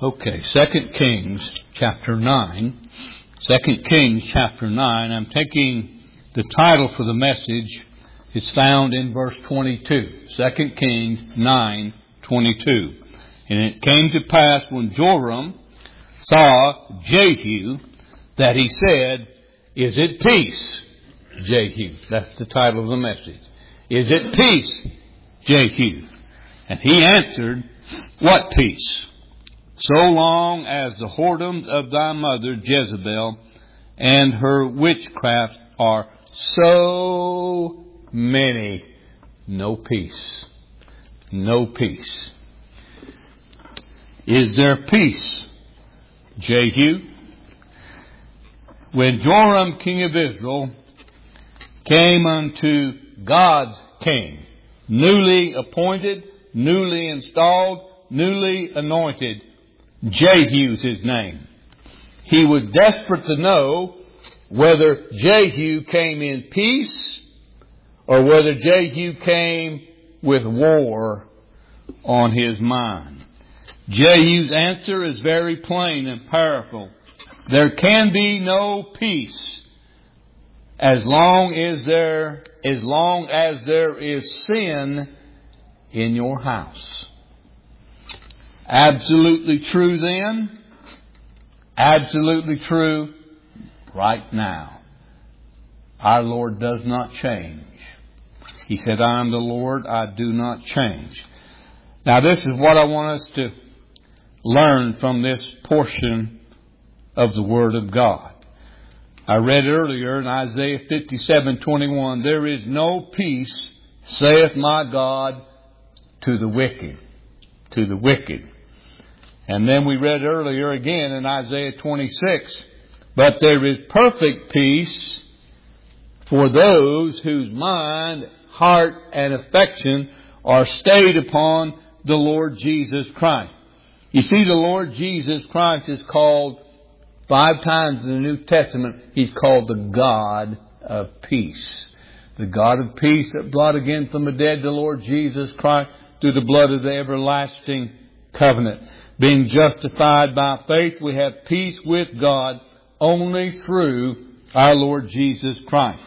Okay, 2 Kings chapter 9. 2 Kings chapter 9. I'm taking the title for the message. It's found in verse 22. 2 Kings 9:22. And it came to pass when Joram saw Jehu that he said, "Is it peace, Jehu?" That's the title of the message. "Is it peace, Jehu?" And he answered, "What peace? So long as the whoredoms of thy mother Jezebel and her witchcraft are so many, no peace." No peace. Is there peace, Jehu? When Joram, king of Israel, came unto God's king, newly appointed, newly installed, newly anointed, Jehu's his name. He was desperate to know whether Jehu came in peace or whether Jehu came with war on his mind. Jehu's answer is very plain and powerful. There can be no peace as long as there is sin in your house. Absolutely true then. Absolutely true right now. Our Lord does not change. He said, "I am the Lord, I do not change." Now this is what I want us to learn from this portion of the Word of God. I read earlier in Isaiah 57:21, "There is no peace, saith my God, to the wicked." To the wicked. And then we read earlier again in Isaiah 26, "But there is perfect peace for those whose mind, heart, and affection are stayed upon the Lord Jesus Christ." You see, the Lord Jesus Christ is called 5 times in the New Testament. He's called the God of peace. The God of peace that brought again from the dead the Lord Jesus Christ through the blood of the everlasting covenant. Being justified by faith, we have peace with God only through our Lord Jesus Christ.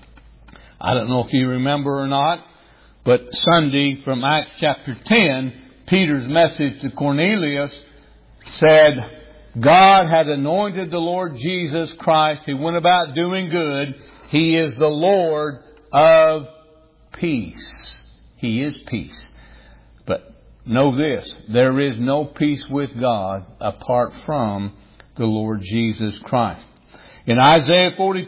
I don't know if you remember or not, but Sunday from Acts chapter 10, Peter's message to Cornelius said, God had anointed the Lord Jesus Christ. He went about doing good. He is the Lord of peace. He is peace. But know this, there is no peace with God apart from the Lord Jesus Christ. In Isaiah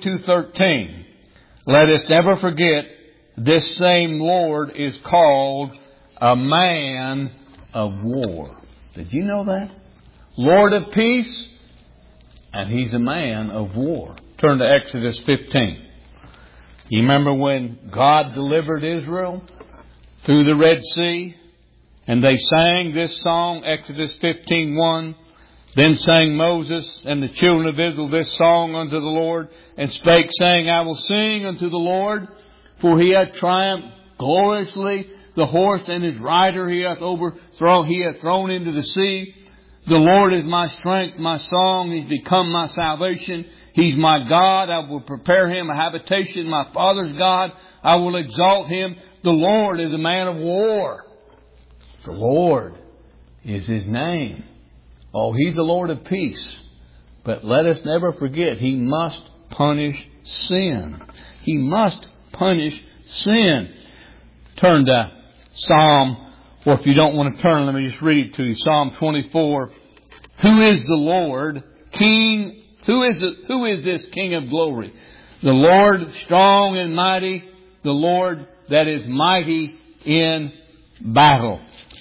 42:13, let us never forget this same Lord is called a man of war. Did you know that? Lord of peace, and He's a man of war. Turn to Exodus 15. You remember when God delivered Israel through the Red Sea? And they sang this song, Exodus 15:1. Then sang Moses and the children of Israel this song unto the Lord, and spake, saying, I will sing unto the Lord, for He hath triumphed gloriously. The horse and his rider He hath overthrown, He hath thrown into the sea. The Lord is my strength, my song. He's become my salvation. He's my God. I will prepare Him a habitation. My Father's God. I will exalt Him. The Lord is a man of war. The Lord is His name. Oh, He's the Lord of peace. But let us never forget, He must punish sin. He must punish sin. Turn to Psalm, or if you don't want to turn, let me just read it to you. Psalm 24. Who is the Lord? King? Who is this King of glory? The Lord strong and mighty. The Lord that is mighty in battle.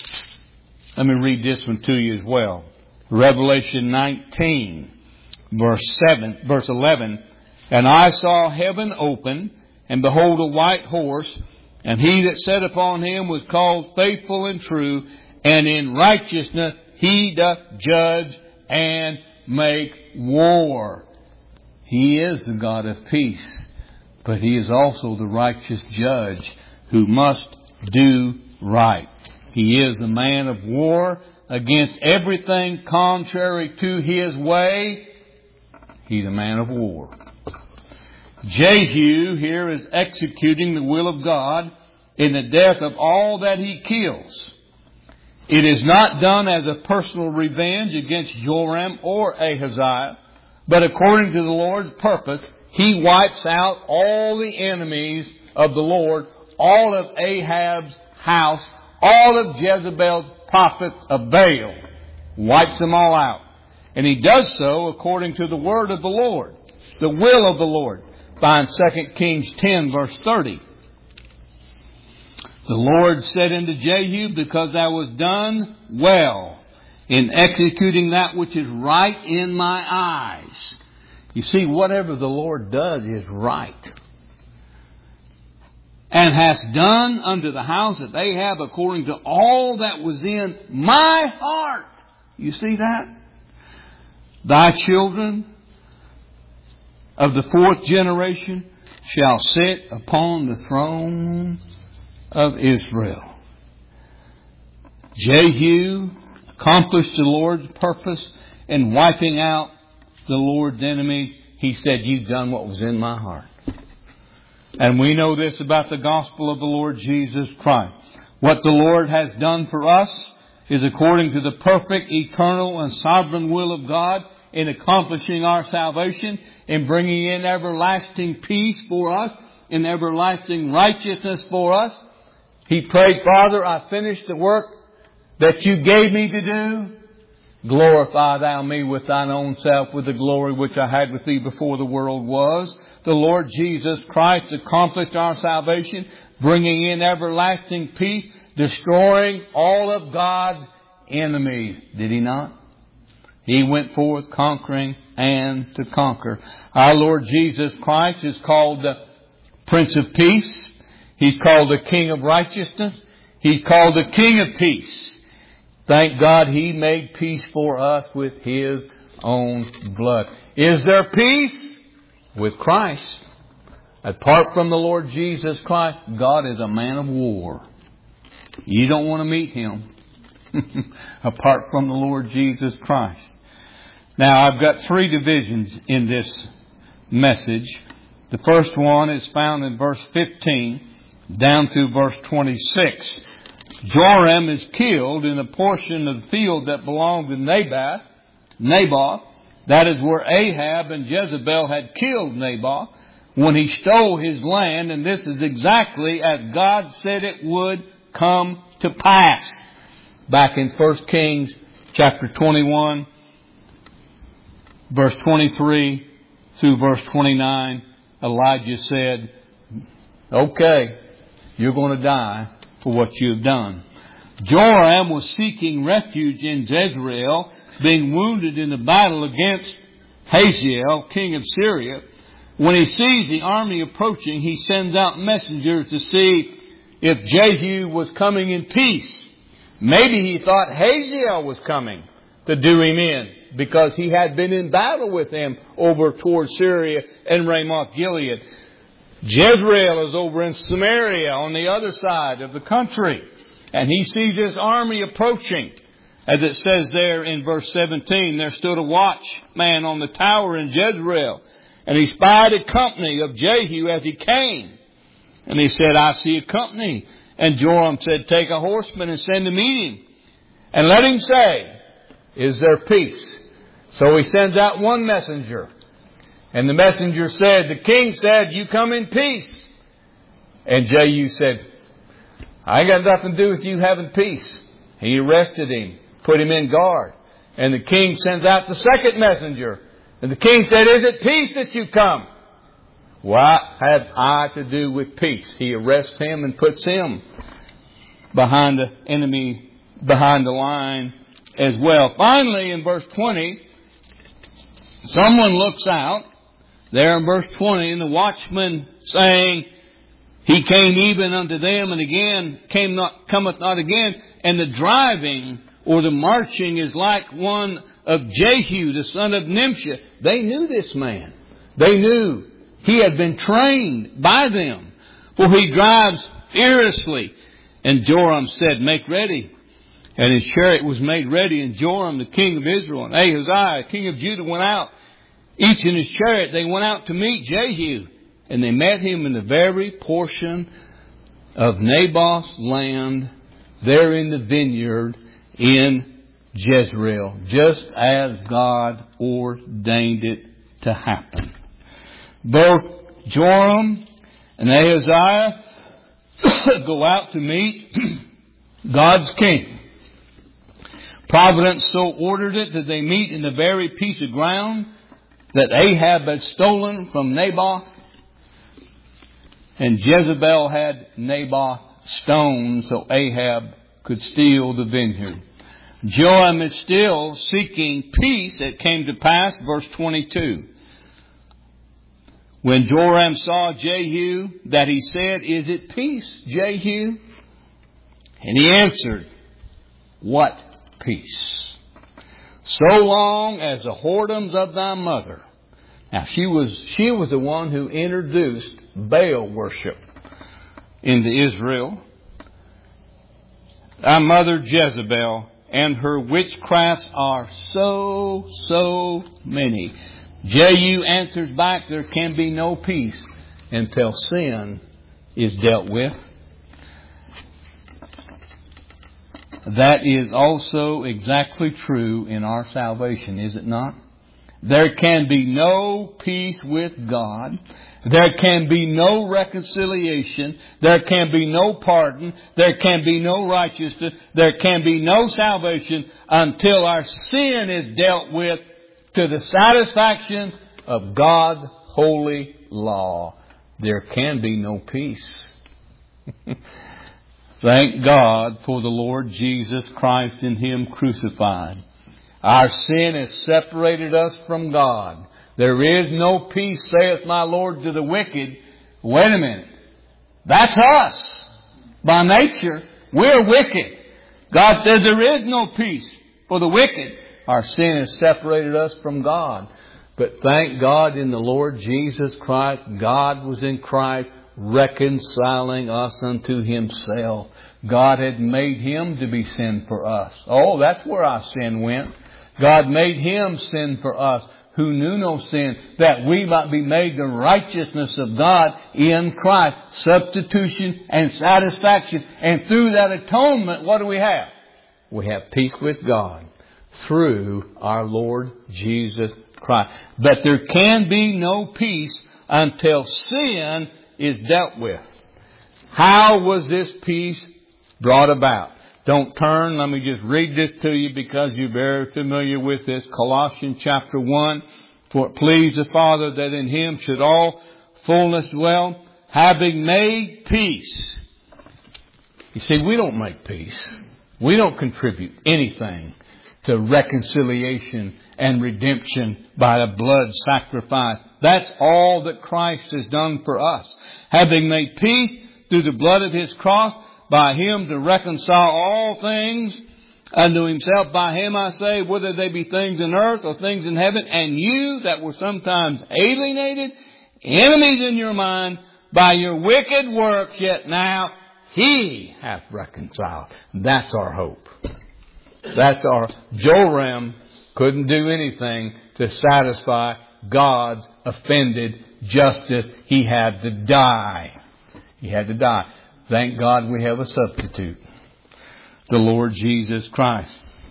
Let me read this one to you as well. Revelation 19, verse 11. And I saw heaven open, and behold a white horse, and He that sat upon him was called Faithful and True, and in righteousness He doth judge and make war. He is the God of peace, but He is also the righteous judge who must do right. He is a man of war, against everything contrary to his way. He's a man of war. Jehu here is executing the will of God in the death of all that he kills. It is not done as a personal revenge against Joram or Ahaziah, but according to the Lord's purpose, he wipes out all the enemies of the Lord, all of Ahab's house, all of Jezebel's prophets of Baal. Wipes them all out. And he does so according to the word of the Lord, the will of the Lord. Find 2 Kings 10 verse 30. The Lord said unto Jehu, because thou hast done well in executing that which is right in my eyes. You see, whatever the Lord does is right. And hast done unto the house of Ahab according to all that was in my heart. You see that? Thy children of the fourth generation shall sit upon the throne of Israel. Jehu accomplished the Lord's purpose in wiping out the Lord's enemies. He said, you've done what was in my heart. And we know this about the gospel of the Lord Jesus Christ. What the Lord has done for us is according to the perfect, eternal, and sovereign will of God in accomplishing our salvation, in bringing in everlasting peace for us, in everlasting righteousness for us. He prayed, Father, I finished the work that you gave me to do. Glorify thou me with thine own self with the glory which I had with thee before the world was. The Lord Jesus Christ accomplished our salvation, bringing in everlasting peace, destroying all of God's enemies. Did He not? He went forth conquering and to conquer. Our Lord Jesus Christ is called the Prince of Peace. He's called the King of Righteousness. He's called the King of Peace. Thank God He made peace for us with His own blood. Is there peace? With Christ. Apart from the Lord Jesus Christ, God is a man of war. You don't want to meet Him apart from the Lord Jesus Christ. Now, I've got 3 divisions in this message. The first one is found in verse 15 down through verse 26. Joram is killed in a portion of the field that belonged to Naboth. That is where Ahab and Jezebel had killed Naboth when he stole his land. And this is exactly as God said it would come to pass. Back in 1 Kings chapter 21, verse 23 through verse 29, Elijah said, okay, you're going to die for what you've done. Joram was seeking refuge in Jezreel, being wounded in the battle against Hazael, king of Syria. When he sees the army approaching, he sends out messengers to see if Jehu was coming in peace. Maybe he thought Hazael was coming to do him in, because he had been in battle with him over towards Syria and Ramoth Gilead. Jezreel is over in Samaria on the other side of the country. And he sees his army approaching. As it says there in verse 17, there stood a watchman on the tower in Jezreel, and he spied a company of Jehu as he came. And he said, I see a company. And Joram said, take a horseman and send to meet him, and let him say, is there peace? So he sends out one messenger. And the messenger said, the king said, you come in peace. And Jehu said, I ain't got nothing to do with you having peace. He arrested him, put him in guard. And the king sends out the second messenger. And the king said, is it peace that you come? What have I to do with peace? He arrests him and puts him behind the enemy, behind the line as well. Finally, in verse 20, someone looks out there in verse 20, and the watchman saying, he came even unto them, and again cometh not again. And the driving or the marching is like one of Jehu, the son of Nimshi. They knew this man. They knew he had been trained by them. For he drives furiously. And Joram said, make ready. And his chariot was made ready, and Joram, the king of Israel, and Ahaziah, king of Judah, went out. Each in his chariot, they went out to meet Jehu. And they met him in the very portion of Naboth's land, there in the vineyard in Jezreel, just as God ordained it to happen. Both Joram and Ahaziah go out to meet God's king. Providence so ordered it that they meet in the very piece of ground that Ahab had stolen from Naboth. And Jezebel had Naboth stoned so Ahab could steal the vineyard. Joram is still seeking peace. It came to pass, verse 22. When Joram saw Jehu, that he said, "Is it peace, Jehu?" And he answered, "What peace? So long as the whoredoms of thy mother." Now she was the one who introduced Baal worship into Israel. Thy mother Jezebel and her witchcrafts are so many. Jehu answers back, there can be no peace until sin is dealt with. That is also exactly true in our salvation, is it not? There can be no peace with God. There can be no reconciliation. There can be no pardon. There can be no righteousness. There can be no salvation until our sin is dealt with to the satisfaction of God's holy law. There can be no peace. Thank God for the Lord Jesus Christ and Him crucified. Our sin has separated us from God. There is no peace, saith my Lord, to the wicked. Wait a minute. That's us. By nature, we're wicked. God says there is no peace for the wicked. Our sin has separated us from God. But thank God in the Lord Jesus Christ, God was in Christ reconciling us unto Himself. God had made Him to be sin for us. Oh, that's where our sin went. God made Him sin for us, who knew no sin, that we might be made the righteousness of God in Christ. Substitution and satisfaction. And through that atonement, what do we have? We have peace with God through our Lord Jesus Christ. But there can be no peace until sin is dealt with. How was this peace brought about? Don't turn. Let me just read this to you because you're very familiar with this. Colossians chapter 1. For it pleased the Father that in Him should all fullness dwell, having made peace. You see, we don't make peace. We don't contribute anything to reconciliation and redemption by the blood sacrifice. That's all that Christ has done for us. Having made peace through the blood of His cross, by Him to reconcile all things unto Himself. By Him I say, whether they be things in earth or things in heaven. And you that were sometimes alienated, enemies in your mind, by your wicked works, yet now He hath reconciled. That's our hope. That's our... Joram couldn't do anything to satisfy God's offended justice. He had to die. He had to die. Thank God we have a substitute, the Lord Jesus Christ.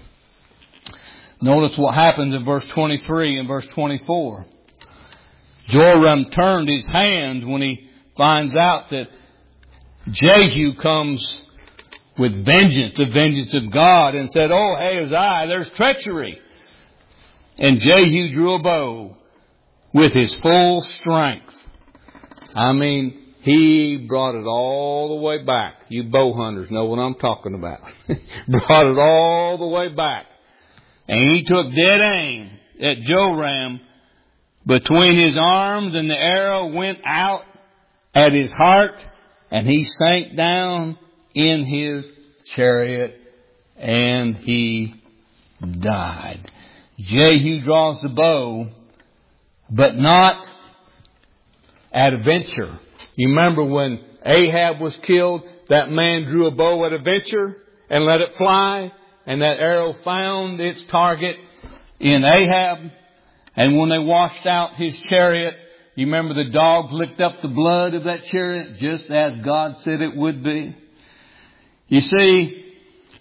Notice what happens in verse 23 and verse 24. Joram turned his hand when he finds out that Jehu comes with vengeance, the vengeance of God, and said, "Oh, Ahaziah, there's treachery." And Jehu drew a bow with his full strength. I mean, he brought it all the way back. You bow hunters know what I'm talking about. Brought it all the way back. And he took dead aim at Joram between his arms, and the arrow went out at his heart, and he sank down in his chariot, and he died. Jehu draws the bow, but not at a venture. You remember when Ahab was killed, that man drew a bow at a venture and let it fly, and that arrow found its target in Ahab. And when they washed out his chariot, you remember the dogs licked up the blood of that chariot, just as God said it would be. You see,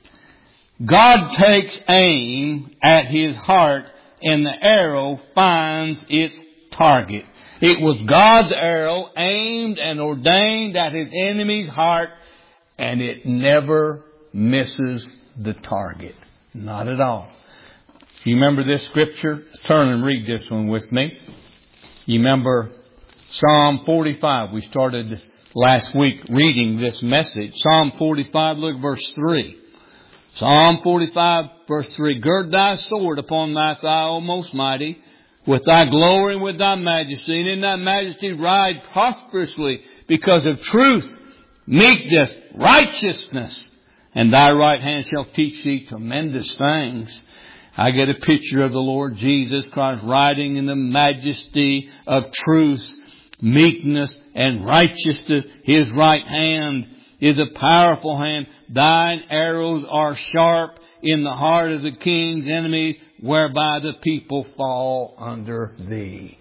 God takes aim at his heart, and the arrow finds its target. It was God's arrow aimed and ordained at his enemy's heart, and it never misses the target. Not at all. You remember this scripture? Turn and read this one with me. You remember Psalm 45. We started last week reading this message. Psalm 45, look at verse 3. Psalm 45, verse 3. Gird thy sword upon thy thigh, O most mighty, with thy glory and with thy majesty, and in thy majesty ride prosperously, because of truth, meekness, righteousness, and thy right hand shall teach thee tremendous things. I get a picture of the Lord Jesus Christ riding in the majesty of truth, meekness, and righteousness. His right hand is a powerful hand. Thine arrows are sharp in the heart of the king's enemies, whereby the people fall under thee.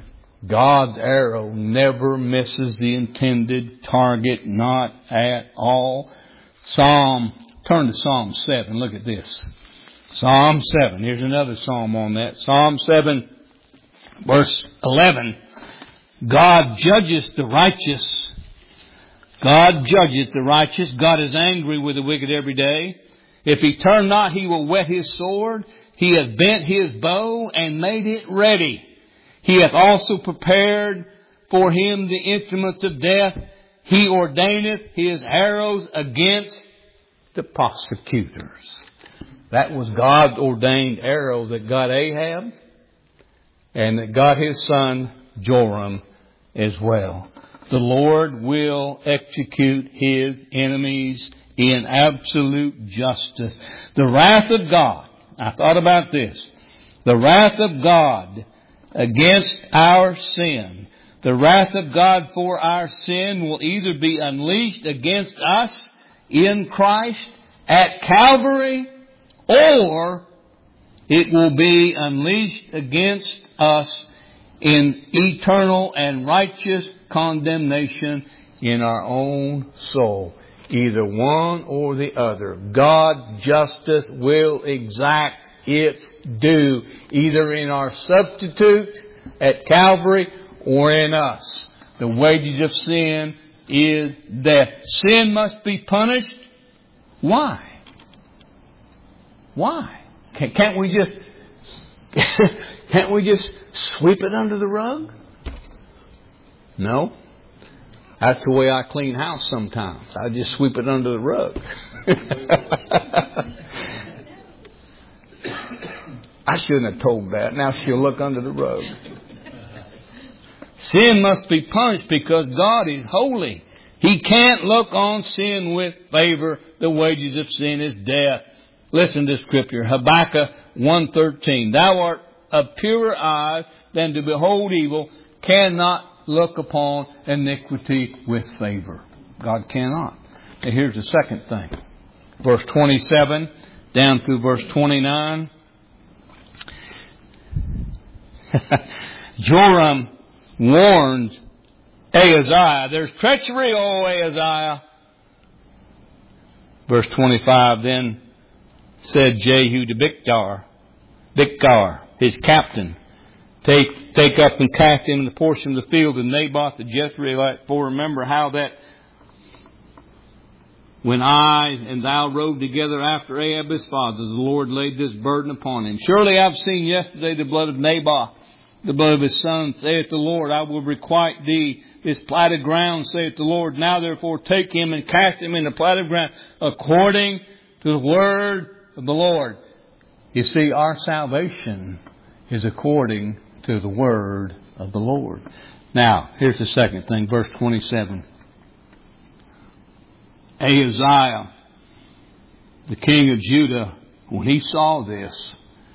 God's arrow never misses the intended target, not at all. Turn to Psalm 7. Look at this. Psalm 7. Here's another psalm on that. Psalm 7, verse 11. God judges the righteous. God judges the righteous. God is angry with the wicked every day. If he turn not, he will whet his sword. He hath bent his bow and made it ready. He hath also prepared for him the instruments of death. He ordaineth his arrows against the prosecutors. That was God's ordained arrow that got Ahab and that got his son Joram as well. The Lord will execute his enemies in absolute justice. The wrath of God, I thought about this, the wrath of God against our sin, the wrath of God for our sin will either be unleashed against us in Christ at Calvary, or it will be unleashed against us in eternal and righteous condemnation in our own soul. Either one or the other. God's justice will exact its due, either in our substitute at Calvary or in us. The wages of sin is death. Sin must be punished. Why? Why? Can't we just sweep it under the rug? No. That's the way I clean house sometimes. I just sweep it under the rug. I shouldn't have told that. Now she'll look under the rug. Sin must be punished because God is holy. He can't look on sin with favor. The wages of sin is death. Listen to Scripture. Habakkuk 1:13. Thou art of purer eyes than to behold evil, cannot look upon iniquity with favor. God cannot. And here's the second thing. Verse 27 down through verse 29. Joram warns Ahaziah, there's treachery, O Ahaziah. Verse 25, then said Jehu to Bikgar, his captain, take up and cast him in the portion of the field of Naboth the Jezreelite. For remember how that when I and thou rode together after Ahab his father, the Lord laid this burden upon him. Surely I've seen yesterday the blood of Naboth, the blood of his son, saith the Lord. I will requite thee this platted ground, saith the Lord. Now therefore take him and cast him in the platted ground according to the word of the Lord. You see, our salvation is according to the word of the Lord. Now, here's the second thing, verse 27. Ahaziah, the king of Judah, when he saw this,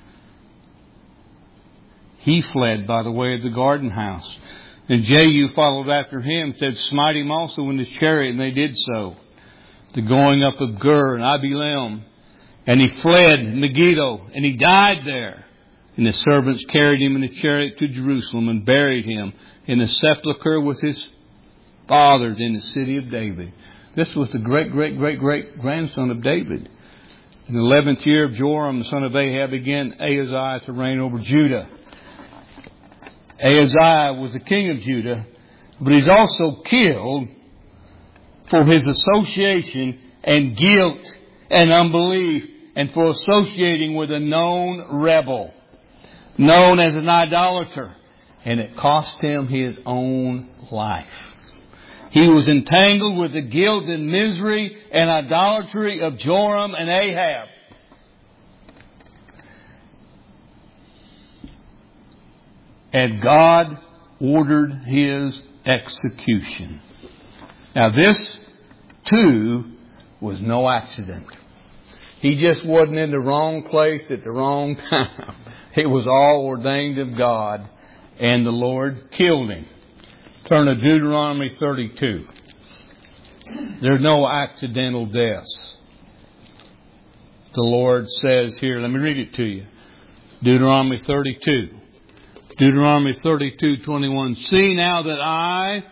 he fled by the way of the garden house. And Jehu followed after him, said, smite him also in his chariot, and they did so. The going up of Gur and Abilam And he fled Megiddo, and he died there. And the servants carried him in a chariot to Jerusalem and buried him in a sepulchre with his fathers in the city of David. This was the great-great-great-great-grandson of David. In the 11th year of Joram, the son of Ahab, began Ahaziah to reign over Judah. Ahaziah was the king of Judah, but he's also killed for his association and guilt and unbelief and for associating with a known rebel, known as an idolater. And it cost him his own life. He was entangled with the guilt and misery and idolatry of Joram and Ahab. And God ordered his execution. Now this, too, was no accident. He just wasn't in the wrong place at the wrong time. It was all ordained of God, and the Lord killed him. Turn to Deuteronomy 32. There's no accidental deaths. The Lord says here, let me read it to you. Deuteronomy 32. Deuteronomy 32:21. See now that I,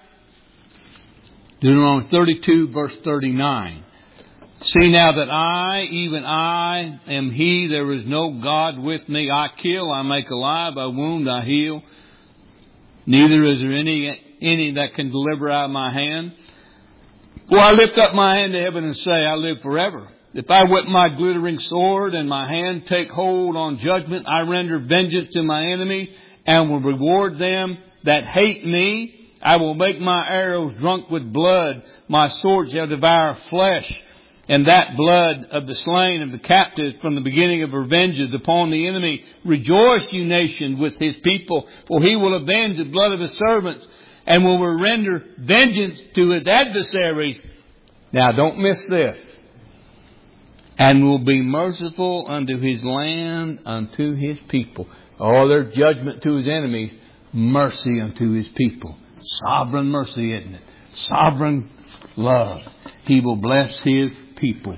Deuteronomy 32 verse 39. See now that I, even I, am He, there is no God with me. I kill, I make alive, I wound, I heal. Neither is there any that can deliver out of my hand. For I lift up my hand to heaven and say, I live forever. If I whip my glittering sword and my hand take hold on judgment, I render vengeance to my enemies and will reward them that hate me. I will make my arrows drunk with blood. My sword shall devour flesh. And that blood of the slain of the captives from the beginning of revenge is upon the enemy. Rejoice, you nation, with his people, for he will avenge the blood of his servants and will render vengeance to his adversaries. Now, don't miss this. And will be merciful unto his land, unto his people. Oh, there's judgment to his enemies, mercy unto his people. Sovereign mercy, isn't it? Sovereign love. He will bless his people.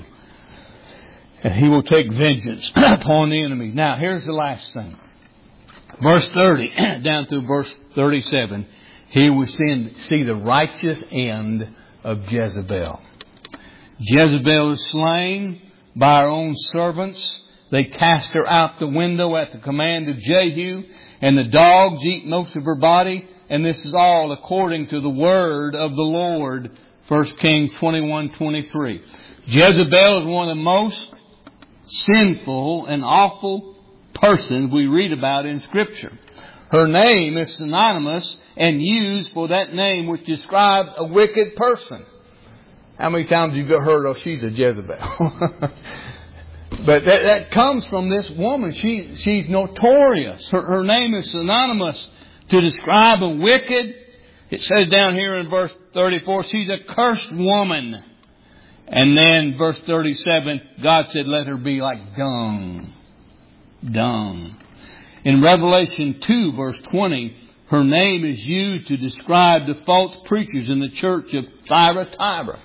And he will take vengeance upon the enemy. Now, here's the last thing. Verse 30 down to verse 37. Here we see the righteous end of Jezebel. Jezebel is slain by her own servants. They cast her out the window at the command of Jehu, and the dogs eat most of her body. And this is all according to the word of the Lord. 1 Kings 21:23. Jezebel is one of the most sinful and awful persons we read about in Scripture. Her name is synonymous and used for that name which describes a wicked person. How many times have you heard, oh, she's a Jezebel? But that comes from this woman. She's notorious. Her name is synonymous to describe a wicked. It says down here in verse 34, she's a cursed woman. And then verse 37, God said, let her be like dung. Dung. In Revelation 2, verse 20, her name is used to describe the false preachers in the church of Thyatira.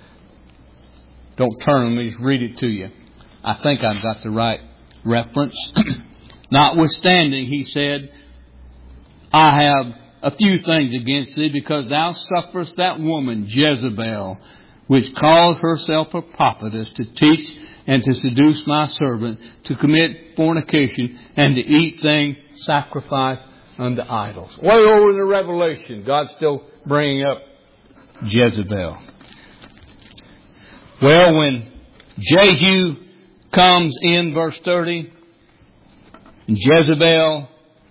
Don't turn, let me read it to you. I think I've got the right reference. Notwithstanding, he said, I have a few things against thee, because thou sufferest that woman, Jezebel, which calls herself a prophetess, to teach and to seduce my servant, to commit fornication, and to eat things sacrificed unto idols. Way over in the Revelation, God's still bringing up Jezebel. Well, when Jehu comes in, verse 30, and Jezebel,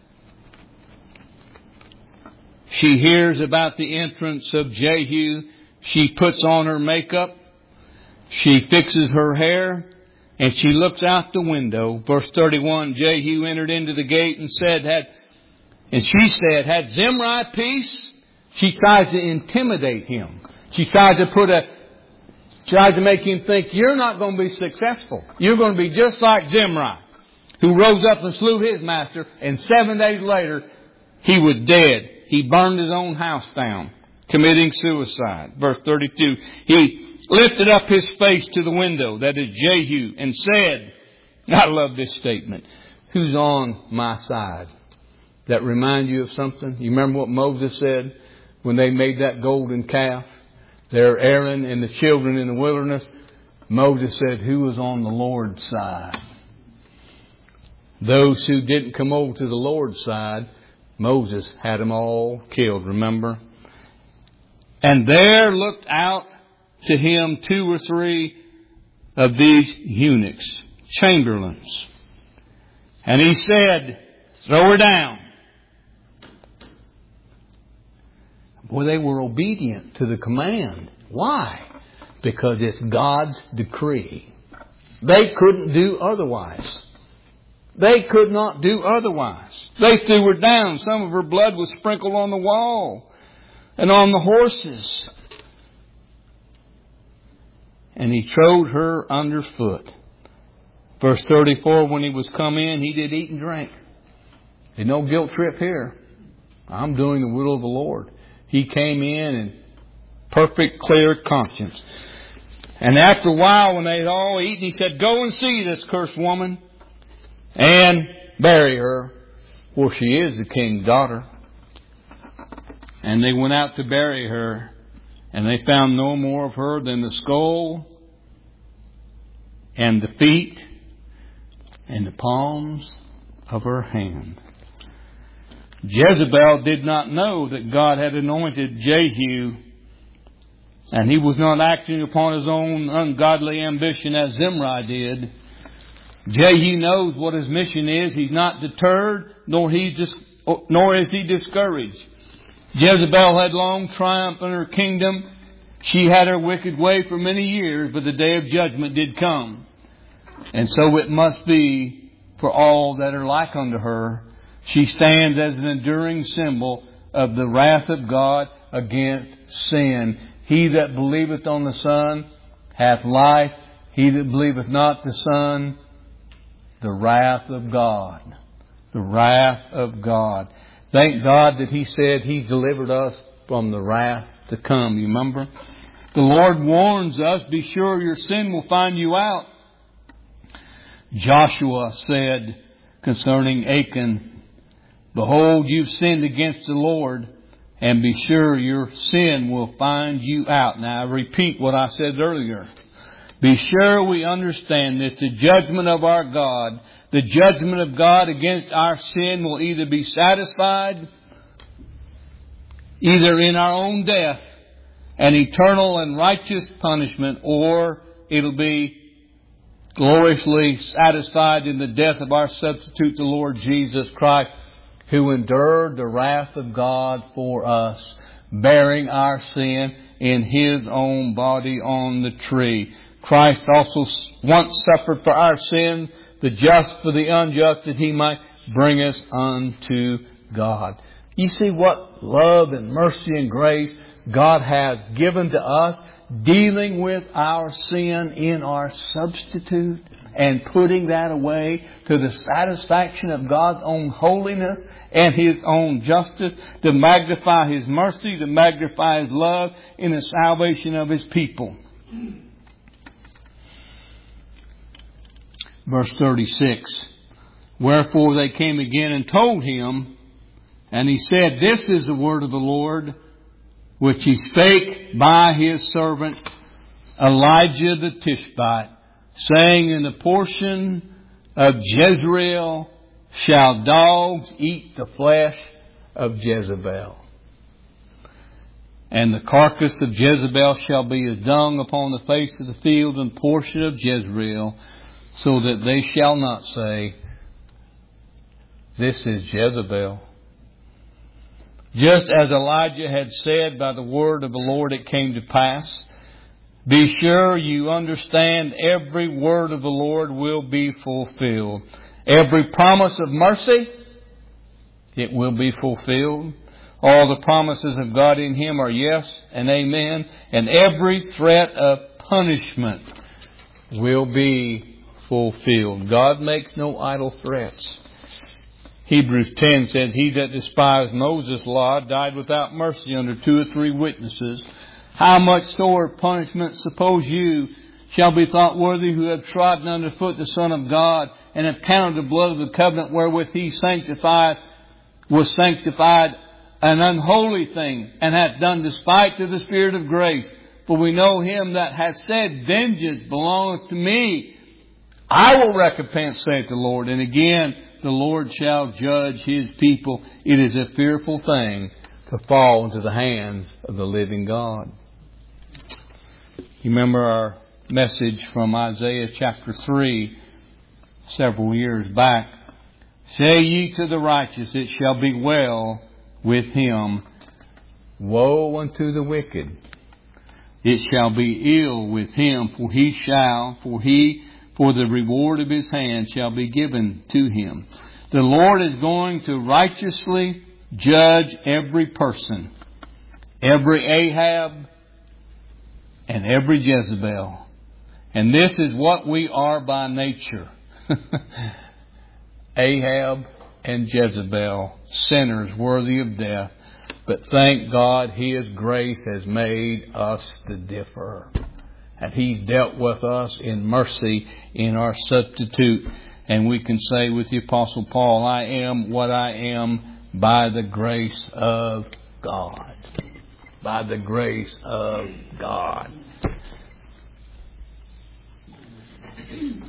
she hears about the entrance of Jehu. She puts on her makeup. She fixes her hair. And she looks out the window. Verse 31, Jehu entered into the gate and she said, had Zimri peace? She tries to intimidate him. She tries to make him think, you're not going to be successful. You're going to be just like Zimri, who rose up and slew his master. And 7 days later, he was dead. He burned his own house down, committing suicide. Verse 32, he lifted up his face to the window, that is Jehu, and said, I love this statement, who's on my side? That remind you of something? You remember what Moses said when they made that golden calf? There Aaron and the children in the wilderness. Moses said, who was on the Lord's side? Those who didn't come over to the Lord's side, Moses had them all killed, remember? And there looked out to him 2 or 3 of these eunuchs, chamberlains. And he said, throw her down. Boy, they were obedient to the command. Why? Because it's God's decree. They couldn't do otherwise. They could not do otherwise. They threw her down. Some of her blood was sprinkled on the wall and on the horses. And he trode her underfoot. Verse 34, when he was come in, he did eat and drink. There's no guilt trip here. I'm doing the will of the Lord. He came in perfect, clear conscience. And after a while, when they had all eaten, he said, go and see this cursed woman and bury her, for she is the king's daughter. And they went out to bury her, and they found no more of her than the skull and the feet and the palms of her hand. Jezebel did not know that God had anointed Jehu, and he was not acting upon his own ungodly ambition as Zimri did. Jehu knows what his mission is. He's not deterred, nor is he discouraged. Jezebel had long triumphed in her kingdom. She had her wicked way for many years, but the day of judgment did come. And so it must be for all that are like unto her. She stands as an enduring symbol of the wrath of God against sin. He that believeth on the Son hath life. He that believeth not the Son, the wrath of God. The wrath of God. Thank God that He said He delivered us from the wrath to come. You remember? The Lord warns us, be sure your sin will find you out. Joshua said concerning Achan, behold, you've sinned against the Lord, and be sure your sin will find you out. Now I repeat what I said earlier. Be sure we understand this. The judgment of our God, the judgment of God against our sin will either be satisfied, either in our own death, an eternal and righteous punishment, or it'll be gloriously satisfied in the death of our substitute, the Lord Jesus Christ, who endured the wrath of God for us, bearing our sin in His own body on the tree. Christ also once suffered for our sin, the just for the unjust, that He might bring us unto God. You see what love and mercy and grace God has given to us, dealing with our sin in our substitute and putting that away to the satisfaction of God's own holiness and His own justice, to magnify His mercy, to magnify His love in the salvation of His people. Verse 36, wherefore they came again and told him, and he said, this is the word of the Lord, which He spake by His servant Elijah the Tishbite, saying, in the portion of Jezreel shall dogs eat the flesh of Jezebel. And the carcass of Jezebel shall be as dung upon the face of the field, and portion of Jezreel, so that they shall not say, this is Jezebel. Just as Elijah had said by the word of the Lord, it came to pass. Be sure you understand every word of the Lord will be fulfilled. Every promise of mercy, it will be fulfilled. All the promises of God in Him are yes and amen. And every threat of punishment will be fulfilled. God makes no idle threats. Hebrews 10 says, he that despised Moses' law died without mercy under 2 or 3 witnesses. how much sore punishment suppose you shall be thought worthy who have trodden under foot the Son of God, and have counted the blood of the covenant wherewith He was sanctified an unholy thing, and hath done despite to the Spirit of grace. For we know Him that hath said, Vengeance belongeth to me. I will recompense, saith the Lord. And again, the Lord shall judge His people. It is a fearful thing to fall into the hands of the living God. You remember our message from Isaiah chapter 3 several years back. Say ye to the righteous, it shall be well with him. Woe unto the wicked. It shall be ill with him, for the reward of his hand shall be given to him. The Lord is going to righteously judge every person, every Ahab and every Jezebel. And this is what we are by nature. Ahab and Jezebel, sinners worthy of death. But thank God His grace has made us to differ. And He's dealt with us in mercy in our substitute. And we can say with the Apostle Paul, I am what I am by the grace of God. By the grace of God.